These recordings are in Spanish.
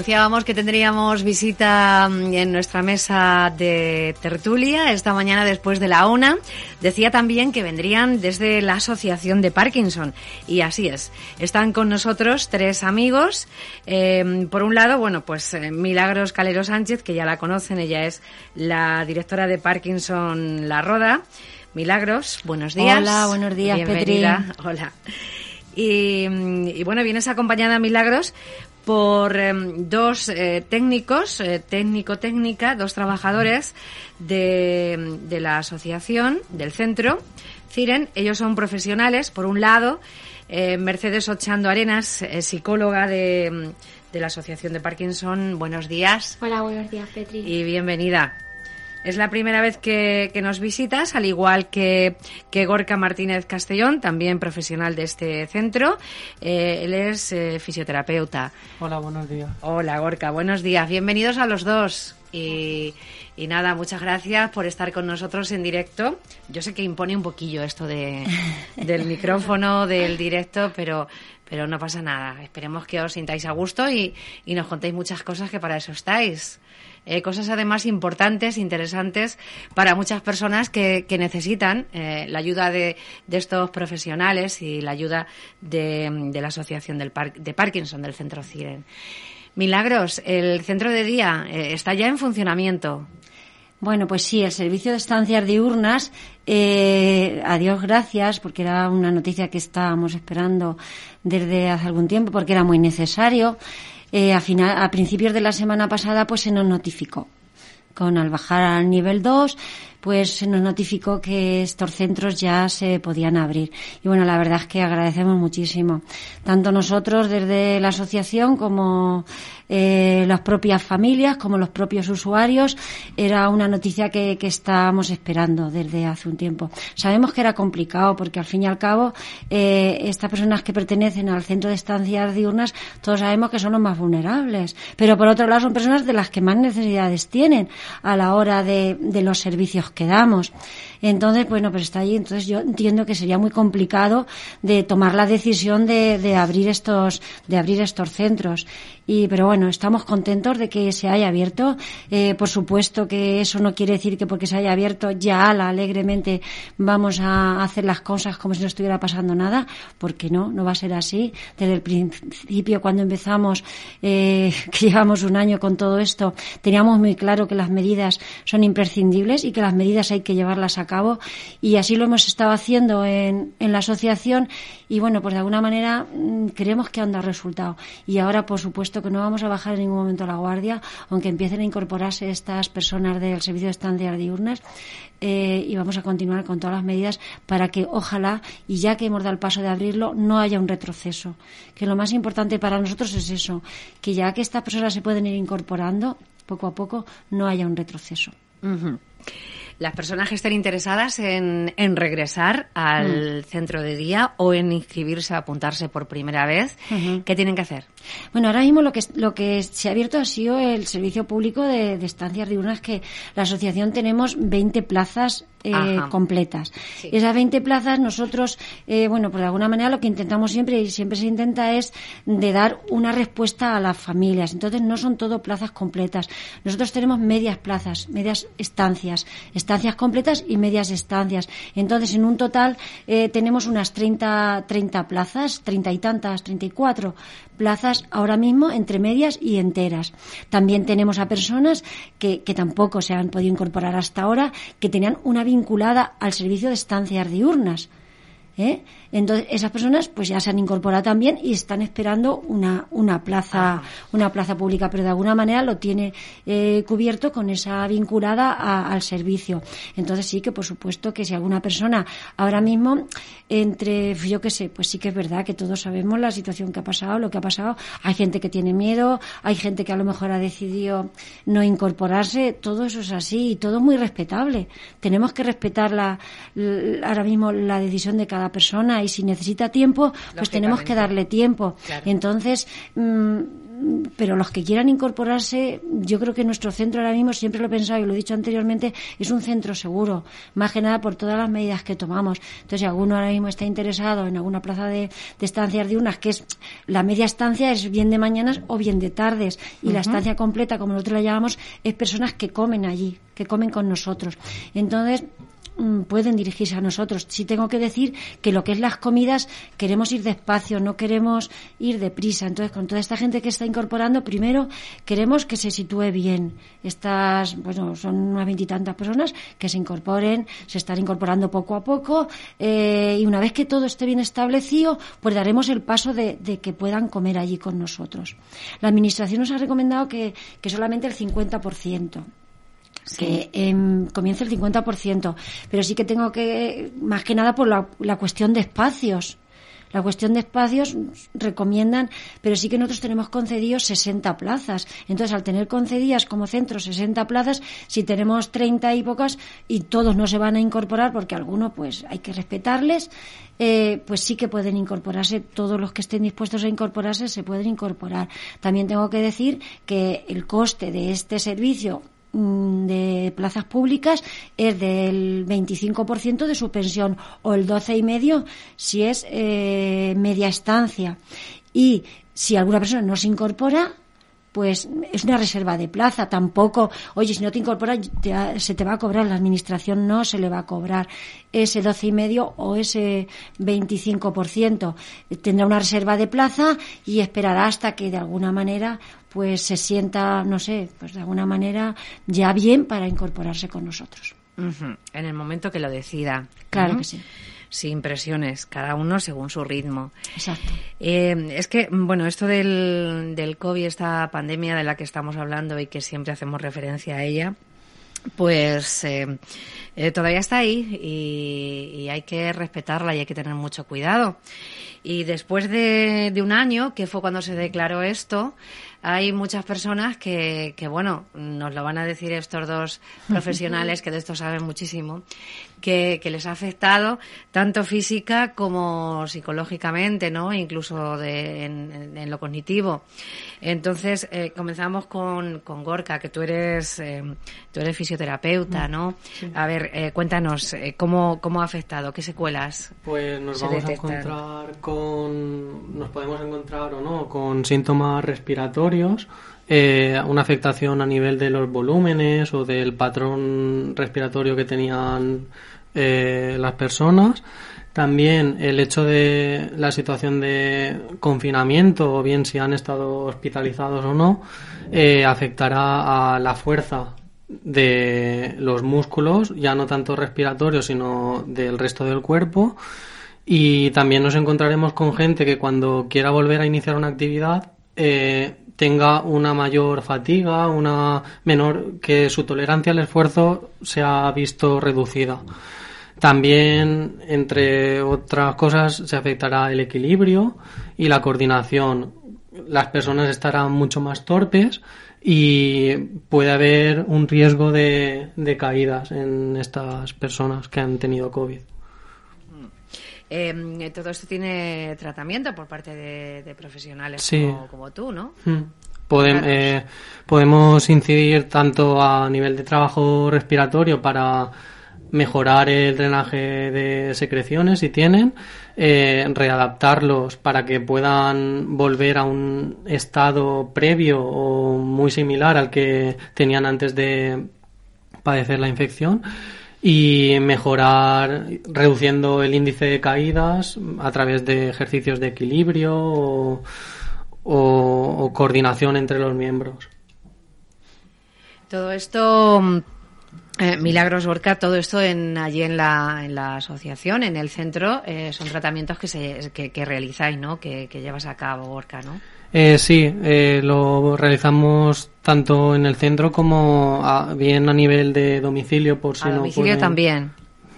Anunciábamos que tendríamos visita en nuestra mesa de tertulia esta mañana después de la 1. Decía también que vendrían desde la Asociación de Parkinson. Y así es. Están con nosotros 3 amigos. Por un lado, Milagros Calero Sánchez, que ya la conocen. Ella es la directora de Parkinson La Roda. Milagros, buenos días. Hola, buenos días, bienvenida. Petri. Hola. Y bueno, vienes acompañada, Milagros, por 2 técnicos, técnica, 2 trabajadores de la asociación, del centro CIREN. Ellos son profesionales. Por un lado, Mercedes Ochando Arenas, psicóloga de la Asociación de Parkinson. Buenos días. Hola, buenos días, Petri. Y bienvenida. Es la primera vez que nos visitas, al igual que Gorka Martínez Castellón, también profesional de este centro. Él es fisioterapeuta. Hola, buenos días. Hola, Gorka, buenos días. Bienvenidos a los 2. Y nada, muchas gracias por estar con nosotros en directo. Yo sé que impone un poquillo esto del micrófono, del directo, pero no pasa nada. Esperemos que os sintáis a gusto y nos contéis muchas cosas, que para eso estáis. Cosas además importantes, interesantes para muchas personas que necesitan la ayuda de estos profesionales y la ayuda de la Asociación de Parkinson, del Centro CIREN. Milagros, el centro de día está ya en funcionamiento. Bueno, pues sí, el servicio de estancias diurnas, a Dios gracias, porque era una noticia que estábamos esperando desde hace algún tiempo, porque era muy necesario. A principios de la semana pasada pues se nos notificó. Al bajar al nivel 2, pues se nos notificó que estos centros ya se podían abrir. Y bueno, la verdad es que agradecemos muchísimo. Tanto nosotros desde la asociación como las propias familias, como los propios usuarios. Era una noticia que estábamos esperando desde hace un tiempo. Sabemos que era complicado porque al fin y al cabo estas personas que pertenecen al centro de estancias diurnas, todos sabemos que son los más vulnerables. Pero por otro lado son personas de las que más necesidades tienen a la hora de los servicios que damos. Entonces, bueno, pues está ahí. Entonces yo entiendo que sería muy complicado de tomar la decisión de abrir estos centros. Pero bueno, estamos contentos de que se haya abierto. Por supuesto que eso no quiere decir que porque se haya abierto ya alegremente vamos a hacer las cosas como si no estuviera pasando nada, porque no va a ser así. Desde el principio, cuando empezamos, que llevamos un año con todo esto, teníamos muy claro que las medidas son imprescindibles y que las medidas hay que llevarlas a cabo, y así lo hemos estado haciendo en la asociación. Y bueno, pues de alguna manera creemos que han dado resultado. Y ahora, por supuesto, que no vamos a bajar en ningún momento la guardia, aunque empiecen a incorporarse estas personas del servicio de estancias diurnas, y vamos a continuar con todas las medidas para que, ojalá, y ya que hemos dado el paso de abrirlo, no haya un retroceso. Que lo más importante para nosotros es eso, que ya que estas personas se pueden ir incorporando poco a poco, no haya un retroceso. Uh-huh. Las personas que estén interesadas en regresar al centro de día o en inscribirse, apuntarse por primera vez, ¿qué tienen que hacer? Bueno, ahora mismo lo que se ha abierto ha sido el servicio público de estancias diurnas, que la asociación tenemos 20 plazas completas. Sí. Esas 20 plazas nosotros, pues de alguna manera lo que intentamos siempre, y siempre se intenta, es de dar una respuesta a las familias. Entonces no son todo plazas completas. Nosotros tenemos medias plazas, medias estancias completas y medias estancias. Entonces en un total tenemos unas 30 plazas, 30 y tantas, 34 plazas ahora mismo entre medias y enteras. También tenemos a personas que tampoco se han podido incorporar hasta ahora, que tenían una vinculada al servicio de estancias diurnas. Entonces esas personas pues ya se han incorporado también y están esperando una plaza pública, pero de alguna manera lo tiene cubierto con esa vinculada al servicio. Entonces sí que, por supuesto, que si alguna persona ahora mismo yo qué sé, pues sí que es verdad que todos sabemos la situación que ha pasado, lo que ha pasado. Hay gente que tiene miedo, hay gente que a lo mejor ha decidido no incorporarse. Todo eso es así y todo muy respetable. Tenemos que respetar ahora mismo la decisión de cada persona, y si necesita tiempo, pues tenemos que darle tiempo. Claro. Entonces, pero los que quieran incorporarse, yo creo que nuestro centro ahora mismo, siempre lo he pensado y lo he dicho anteriormente, es un centro seguro, más que nada por todas las medidas que tomamos. Entonces, si alguno ahora mismo está interesado en alguna plaza de estancias diurnas, que es la media estancia, es bien de mañanas o bien de tardes, y la estancia completa, como nosotros la llamamos, es personas que comen allí, que comen con nosotros. Entonces, pueden dirigirse a nosotros. Sí tengo que decir que lo que es las comidas queremos ir despacio, no queremos ir deprisa. Entonces, con toda esta gente que está incorporando, primero queremos que se sitúe bien. Son unas 20 y tantas personas que se incorporen, se están incorporando poco a poco, y una vez que todo esté bien establecido, pues daremos el paso de que puedan comer allí con nosotros. La Administración nos ha recomendado que solamente el 50%. Sí. Que comience el 50%, pero sí que tengo que, más que nada por la cuestión de espacios. La cuestión de espacios recomiendan, pero sí que nosotros tenemos concedidos 60 plazas. Entonces, al tener concedidas como centro 60 plazas, si tenemos 30 y pocas y todos no se van a incorporar, porque algunos pues hay que respetarles, pues sí que pueden incorporarse. Todos los que estén dispuestos a incorporarse se pueden incorporar. También tengo que decir que el coste de este servicio de plazas públicas es del 25% de su pensión, o el 12,5% si es media estancia. Y si alguna persona no se incorpora, pues es una reserva de plaza. Tampoco, oye, si no te incorporas se te va a cobrar, la Administración no se le va a cobrar ese 12,5% o ese 25%. Tendrá una reserva de plaza y esperará hasta que de alguna manera pues se sienta, no sé, pues de alguna manera ya bien para incorporarse con nosotros. Uh-huh. En el momento que lo decida. Claro que sí. Sin presiones, cada uno según su ritmo. Exacto. Es que, bueno, esto del COVID, esta pandemia de la que estamos hablando y que siempre hacemos referencia a ella, pues todavía está ahí y hay que respetarla y hay que tener mucho cuidado. Y después de un año, que fue cuando se declaró esto, hay muchas personas que bueno, nos lo van a decir estos dos profesionales que de esto saben muchísimo, que les ha afectado tanto física como psicológicamente, ¿no? Incluso en lo cognitivo. Entonces, comenzamos con Gorka, que tú eres fisioterapeuta, ¿no? Sí. A ver, cuéntanos, ¿cómo ha afectado? ¿Qué secuelas? Pues nos podemos encontrar o no con síntomas respiratorios, una afectación a nivel de los volúmenes o del patrón respiratorio que tenían las personas. También el hecho de la situación de confinamiento, o bien si han estado hospitalizados o no, afectará a la fuerza de los músculos, ya no tanto respiratorios, sino del resto del cuerpo. Y también nos encontraremos con gente que cuando quiera volver a iniciar una actividad tenga una mayor fatiga, una menor, que su tolerancia al esfuerzo se ha visto reducida. También, entre otras cosas, se afectará el equilibrio y la coordinación. Las personas estarán mucho más torpes y puede haber un riesgo de caídas en estas personas que han tenido COVID. Todo esto tiene tratamiento por parte de profesionales, sí, como tú, ¿no? Podemos incidir tanto a nivel de trabajo respiratorio para mejorar el drenaje de secreciones si tienen, readaptarlos para que puedan volver a un estado previo o muy similar al que tenían antes de padecer la infección, y mejorar reduciendo el índice de caídas a través de ejercicios de equilibrio o coordinación entre los miembros. Todo esto, Milagros Gorka, todo esto allí en la asociación, en el centro, son tratamientos que realizáis, ¿no? Que llevas a cabo, Gorka, ¿no? Sí, lo realizamos tanto en el centro como bien a nivel de domicilio, por si no domicilio pueden... también.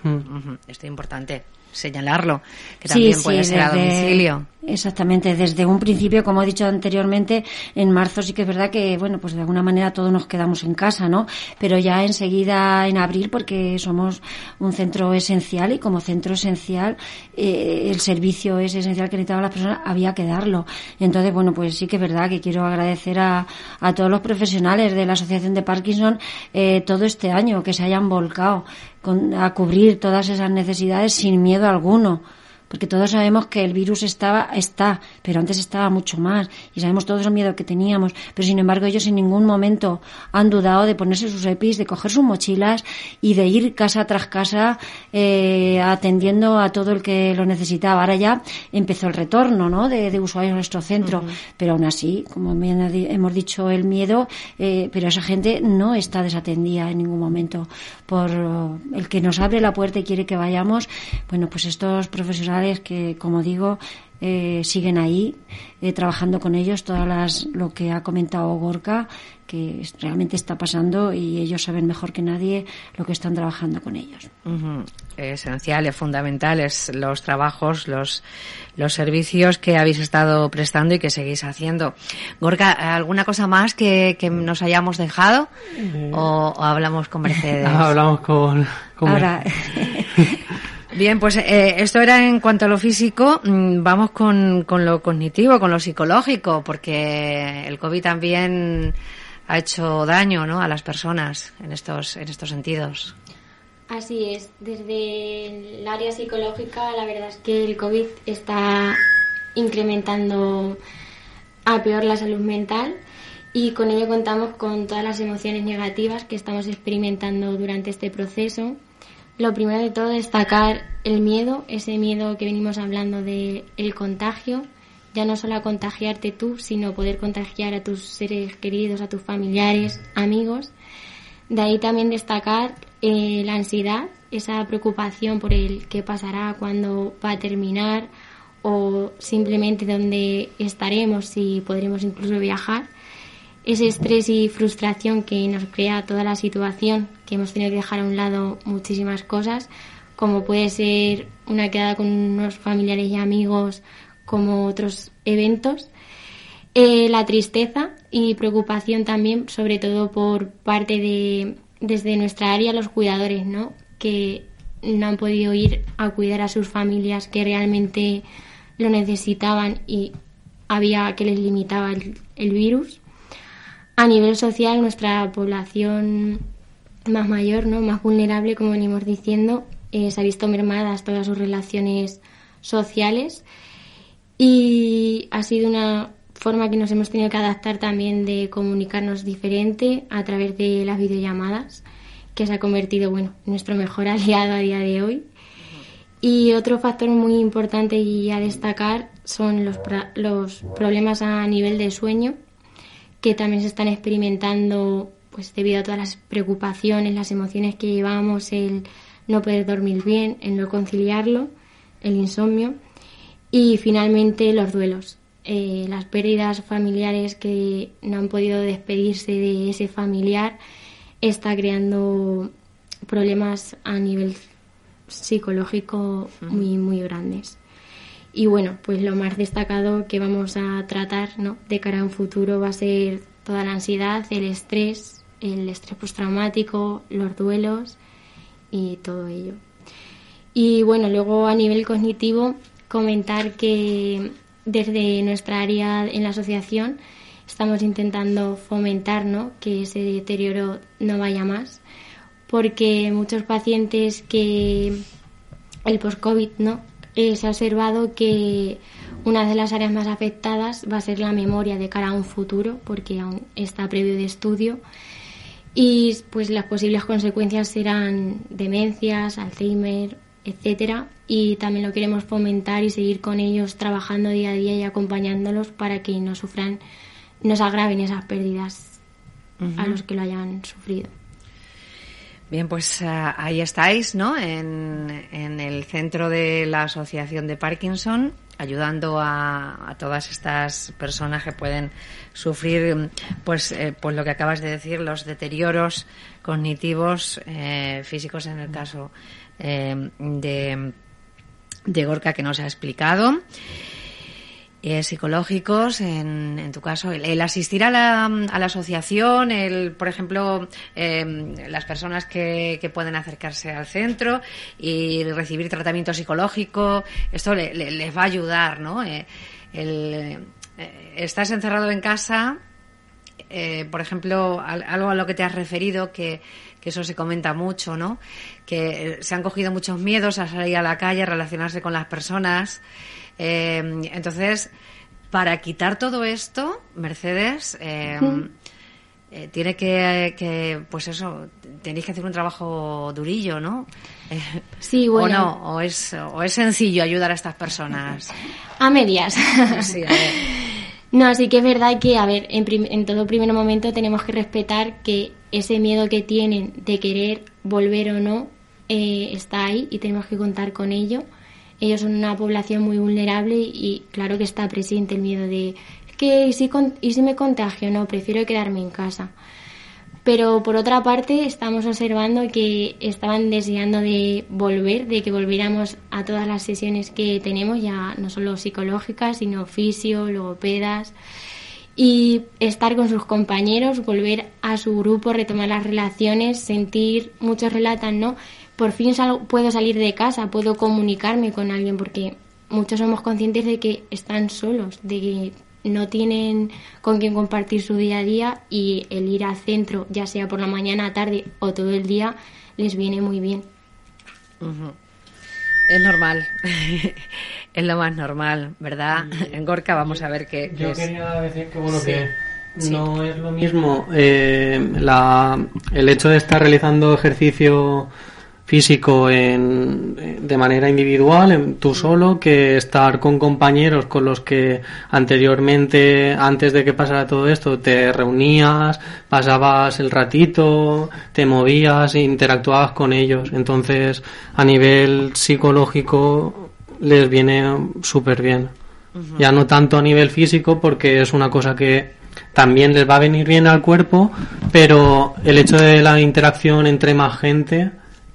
Esto es importante señalarlo, que también puede ser a domicilio. Exactamente, desde un principio, como he dicho anteriormente, en marzo sí que es verdad que, bueno, pues de alguna manera todos nos quedamos en casa, ¿no? Pero ya enseguida en abril, porque somos un centro esencial y como centro esencial el servicio es esencial que necesitaban las personas, había que darlo. Entonces, bueno, pues sí que es verdad que quiero agradecer a todos los profesionales de la Asociación de Parkinson todo este año que se hayan volcado a cubrir todas esas necesidades sin miedo alguno. Porque todos sabemos que el virus está, pero antes estaba mucho más, y sabemos todos el miedo que teníamos, pero sin embargo ellos en ningún momento han dudado de ponerse sus EPIs, de coger sus mochilas y de ir casa tras casa atendiendo a todo el que lo necesitaba. Ahora ya empezó el retorno, ¿no?, de usuarios a nuestro centro, pero aún así, como bien hemos dicho, el miedo, pero esa gente no está desatendida en ningún momento por el que nos abre la puerta y quiere que vayamos. Bueno, pues estos profesionales que, como digo, siguen ahí trabajando con ellos lo que ha comentado Gorka, que realmente está pasando, y ellos saben mejor que nadie lo que están trabajando con ellos. Esenciales, fundamentales los trabajos, los servicios que habéis estado prestando y que seguís haciendo. Gorka, ¿alguna cosa más que nos hayamos dejado o hablamos con Mercedes? Hablamos con ahora. Bien, pues esto era en cuanto a lo físico. Vamos con lo cognitivo, con lo psicológico, porque el COVID también ha hecho daño, ¿no?, a las personas en estos sentidos. Así es. Desde el área psicológica, la verdad es que el COVID está incrementando a peor la salud mental, y con ello contamos con todas las emociones negativas que estamos experimentando durante este proceso. Lo primero de todo, destacar el miedo, ese miedo que venimos hablando del contagio, ya no solo a contagiarte tú, sino poder contagiar a tus seres queridos, a tus familiares, amigos. De ahí también destacar la ansiedad, esa preocupación por el qué pasará, cuándo va a terminar, o simplemente dónde estaremos, si podremos incluso viajar. Ese estrés y frustración que nos crea toda la situación, que hemos tenido que dejar a un lado muchísimas cosas, como puede ser una quedada con unos familiares y amigos, como otros eventos. La tristeza y preocupación también, sobre todo por parte desde nuestra área, los cuidadores, ¿no?, que no han podido ir a cuidar a sus familias que realmente lo necesitaban y había que les limitaba el virus. A nivel social, nuestra población más mayor, ¿no?, más vulnerable, como venimos diciendo, se ha visto mermadas todas sus relaciones sociales, y ha sido una forma que nos hemos tenido que adaptar también de comunicarnos diferente a través de las videollamadas, que se ha convertido, bueno, en nuestro mejor aliado a día de hoy. Y otro factor muy importante y a destacar son los problemas a nivel de sueño, que también se están experimentando pues debido a todas las preocupaciones, las emociones que llevamos, el no poder dormir bien, el no conciliarlo, el insomnio, y finalmente los duelos, las pérdidas familiares, que no han podido despedirse de ese familiar, está creando problemas a nivel psicológico muy, muy grandes. Y bueno, pues lo más destacado que vamos a tratar, ¿no?, de cara a un futuro va a ser toda la ansiedad, el estrés postraumático, los duelos y todo ello. Y bueno, luego a nivel cognitivo, comentar que desde nuestra área en la asociación estamos intentando fomentar, ¿no?, que ese deterioro no vaya más, porque muchos pacientes que el post-COVID, ¿no?, se ha observado que una de las áreas más afectadas va a ser la memoria de cara a un futuro, porque aún está previo de estudio, y pues las posibles consecuencias serán demencias, Alzheimer, etcétera, y también lo queremos fomentar y seguir con ellos trabajando día a día y acompañándolos para que no sufran, no se agraven esas pérdidas a los que lo hayan sufrido. Bien, pues ahí estáis, ¿no?, en el centro de la Asociación de Parkinson, ayudando a todas estas personas que pueden sufrir, pues lo que acabas de decir, los deterioros cognitivos, físicos en el caso de Gorka que nos ha explicado. Psicológicos, en tu caso, el asistir a la asociación, por ejemplo, las personas que pueden acercarse al centro y recibir tratamiento psicológico, esto les va a ayudar, ¿no? Estás encerrado en casa, por ejemplo, algo a lo que te has referido, que eso se comenta mucho, ¿no? Que se han cogido muchos miedos a salir a la calle, a relacionarse con las personas. Entonces, para quitar todo esto, Mercedes tiene que, pues eso, tenéis que hacer un trabajo durillo, ¿no? Sí, bueno. ¿O es sencillo ayudar a estas personas? A medias. Sí, a ver. No, sí que es verdad que, a ver, en todo primer momento tenemos que respetar que ese miedo que tienen de querer volver o no está ahí y tenemos que contar con ello. Ellos son una población muy vulnerable y claro que está presente el miedo de ¿y si me contagio? No, prefiero quedarme en casa. Pero por otra parte estamos observando que estaban deseando de volver, de que volviéramos a todas las sesiones que tenemos, ya no solo psicológicas, sino fisio, logopedas, y estar con sus compañeros, volver a su grupo, retomar las relaciones, sentir, muchos relatan, ¿no? Por fin puedo salir de casa, puedo comunicarme con alguien, porque muchos somos conscientes de que están solos, de que no tienen con quién compartir su día a día y el ir al centro, ya sea por la mañana, tarde o todo el día, les viene muy bien. Uh-huh. Es normal, es lo más normal, ¿verdad? En Gorka vamos a ver qué yo es. Quería decir que, bueno, Sí. que Sí. no es lo mismo el hecho de estar realizando ejercicio físico de manera individual, tú solo, que estar con compañeros con los que anteriormente, antes de que pasara todo esto, te reunías, pasabas el ratito, te movías e interactuabas con ellos. Entonces, a nivel psicológico, les viene súper bien. Uh-huh. Ya no tanto a nivel físico, porque es una cosa que también les va a venir bien al cuerpo, pero el hecho de la interacción entre más gente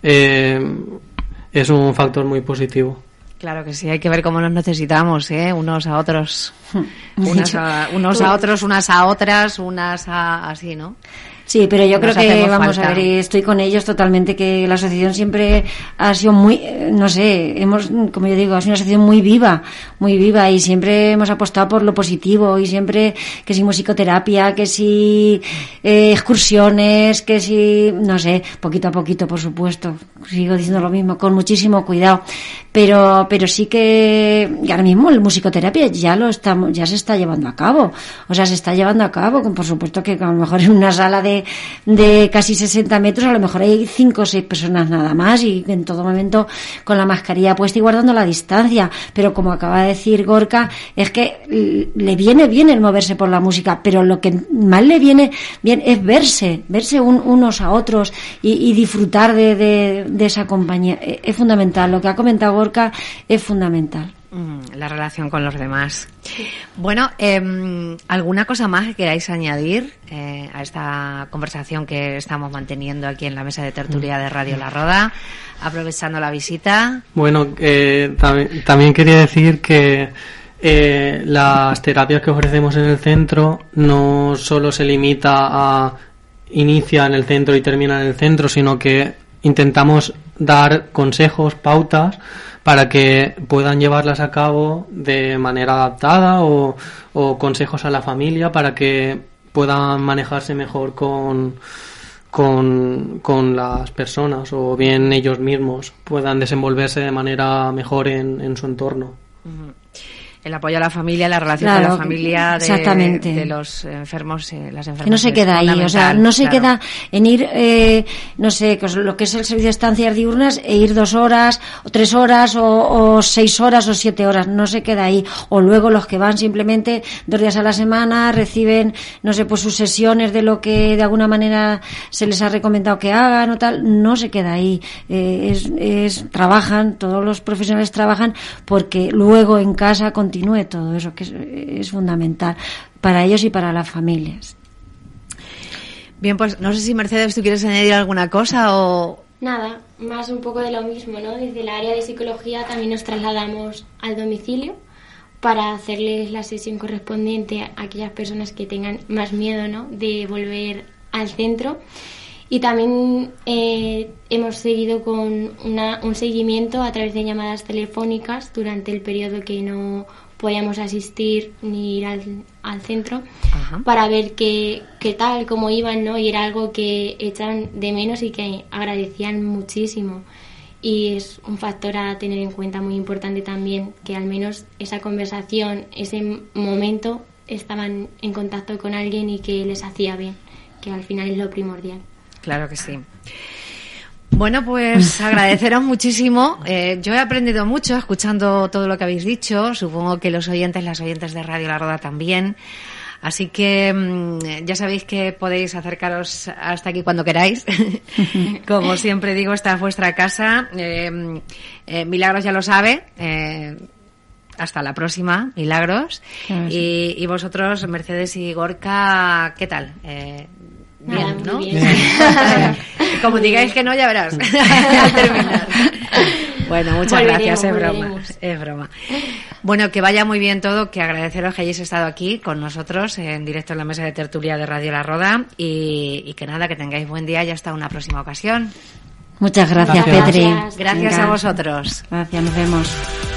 es un factor muy positivo. Claro que sí, hay que ver cómo nos necesitamos, unos a otros, unas a otros, unas a otras, así, ¿no? Sí, pero yo creo que, vamos falta. a ver, estoy con ellos totalmente, que la asociación siempre ha sido muy, no sé, como yo digo, ha sido una asociación muy viva, y siempre hemos apostado por lo positivo, y siempre, que si musicoterapia, que si excursiones, que si, no sé, poquito a poquito, por supuesto, sigo diciendo lo mismo, con muchísimo cuidado, pero sí que ahora mismo la musicoterapia ya se está llevando a cabo, o sea, se está llevando a cabo, por supuesto que a lo mejor en una sala de casi 60 metros, a lo mejor hay 5 o 6 personas nada más, y en todo momento con la mascarilla puesta y guardando la distancia, pero como acaba de decir Gorka, es que le viene bien el moverse por la música, pero lo que más le viene bien es verse unos a otros y disfrutar de esa compañía. Es fundamental, lo que ha comentado Gorka es fundamental. La relación con los demás. Bueno, ¿alguna cosa más que queráis añadir a esta conversación que estamos manteniendo aquí en la mesa de tertulia de Radio La Roda, aprovechando la visita? Bueno, también quería decir que las terapias que ofrecemos en el centro no solo se limita a inicia en el centro y termina en el centro, sino que intentamos dar consejos, pautas, para que puedan llevarlas a cabo de manera adaptada, o consejos a la familia para que puedan manejarse mejor con las personas, o bien ellos mismos puedan desenvolverse de manera mejor en su entorno. Uh-huh. El apoyo a la familia, la relación claro, con la familia de los enfermos, las enfermas. Que no se queda ahí, o sea, no se queda en ir, no sé, pues lo que es el servicio de estancias diurnas, e ir 2 horas, o 3 horas, o 6 horas, o 7 horas, no se queda ahí. O luego los que van simplemente 2 días a la semana, reciben, no sé, pues sus sesiones de lo que de alguna manera se les ha recomendado que hagan o tal, no se queda ahí. Trabajan, todos los profesionales trabajan porque luego en casa continúe todo eso, que es fundamental para ellos y para las familias. Bien, pues no sé si Mercedes, ¿tú quieres añadir alguna cosa o Nada, más un poco de lo mismo, ¿no? Desde el área de psicología también nos trasladamos al domicilio para hacerles la sesión correspondiente a aquellas personas que tengan más miedo, ¿no?, de volver al centro. Y también hemos seguido con un seguimiento a través de llamadas telefónicas durante el periodo que no podíamos asistir ni ir al centro. Ajá. Para ver qué tal, cómo iban, ¿no? Y era algo que echaban de menos y que agradecían muchísimo. Y es un factor a tener en cuenta muy importante también, que al menos esa conversación, ese momento, estaban en contacto con alguien y que les hacía bien, que al final es lo primordial. Claro que sí. Bueno, pues agradeceros muchísimo. Yo he aprendido mucho escuchando todo lo que habéis dicho. Supongo que las oyentes de Radio La Roda también. Así que ya sabéis que podéis acercaros hasta aquí cuando queráis. Como siempre digo, esta es vuestra casa. Milagros ya lo sabe. Hasta la próxima, Milagros. Claro, sí. Y vosotros, Mercedes y Gorka, ¿qué tal? Bien, ¿no? Bien. Como digáis que no, ya verás al terminar. Bueno, muchas gracias, es broma. Bueno, que vaya muy bien todo, que agradeceros que hayáis estado aquí con nosotros en directo en la mesa de tertulia de Radio La Roda y que nada, que tengáis buen día y hasta una próxima ocasión. Muchas gracias, Petri. Gracias a vosotros. Gracias, nos vemos.